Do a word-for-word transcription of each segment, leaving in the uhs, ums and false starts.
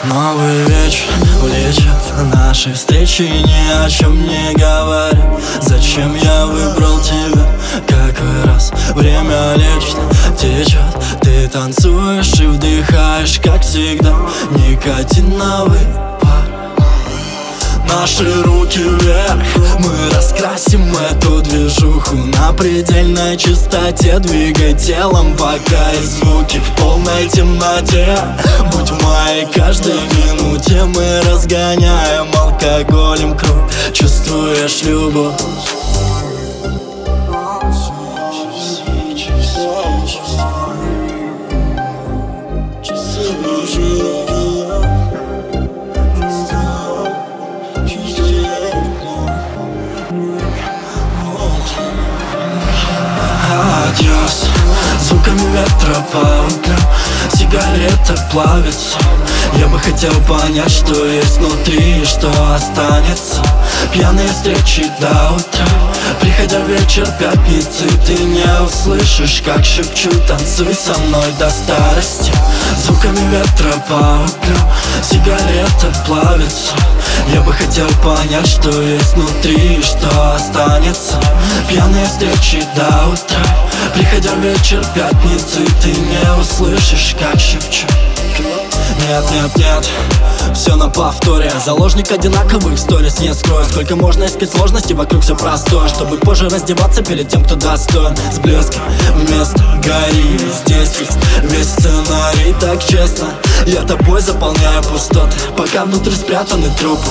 Новый вечер влечет наши встречи, ни о чем не говорят. Зачем я выбрал тебя? Какой раз время лечит, течет. Ты танцуешь и вдыхаешь, как всегда, никотиновый пар. Наши руки вверх, мы раскрасим эту движуху на предельной частоте. Двигай телом, пока и звуки в полной темноте. Будь в моей каждой минуте, мы разгоняем алкоголем круг. Чувствуешь любовь? Адьос, звуками ветра по утрам, сигарета плавится. Я бы хотел понять, что есть внутри и что останется. Пьяные встречи до утра, приходя в вечер пятницы, ты не услышишь, как шепчу: танцуй со мной до старости. Звуками ветра по утрам, сигарета плавится. Я бы хотел понять, что есть внутри и что останется. Пьяные встречи до утра, приходя в вечер пятницы, ты не услышишь, как шепчу. Нет, нет, нет, все на повторе. Заложник одинаковых сторис, не скрою. Сколько можно искать сложности, вокруг все простое, чтобы позже раздеваться перед тем, кто достоин. С блеском вместо гори, здесь есть весь сценарий. Так честно, я тобой заполняю пустоты, пока внутри спрятаны трупы.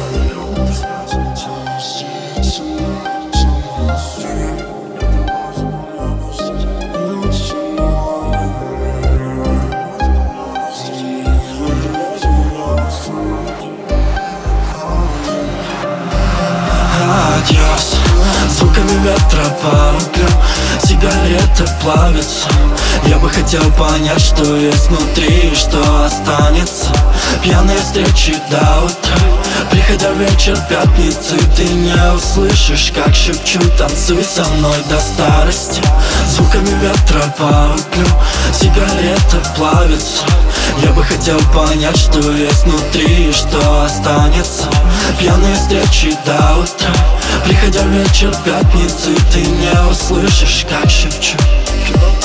Адьос, звуками ветра по утрам, сигарета плавится. Я бы хотел понять, что есть внутри и что останется. Пьяные встречи до утра, приходя в вечер пятницы, ты не услышишь, как шепчу: танцуй со мной до старости. Звуками ветра по утрам, сигарета плавится. Я бы хотел понять, что есть внутри и что останется. Пьяные встречи до утра, приходя в вечер пятницы, ты не услышишь, как шепчу.